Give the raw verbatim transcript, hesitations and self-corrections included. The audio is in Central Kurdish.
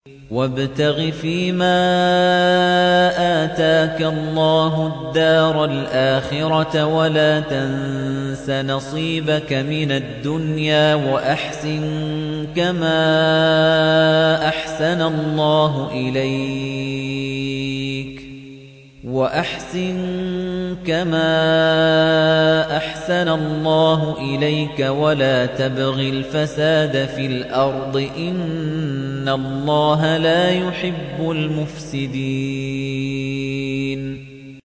وَابْتَغِ فِيمَا آتَاكَ اللَّهُ الدَّارَ الْآخِرَةَ وَلَا تَنسَ نَصِيبَكَ مِنَ الدُّنْيَا وَأَحْسِن كَمَا أَحْسَنَ اللَّهُ إِلَيْكَ وَأَحْسِن كَمَا أَحْسَنَ اللَّهُ إِلَيْكَ وَلَا تَبْغِ الْفَسَادَ فِي الْأَرْضِ إِنَّ اللَّهَ لَا يُحِبُّ الْمُفْسِدِينَ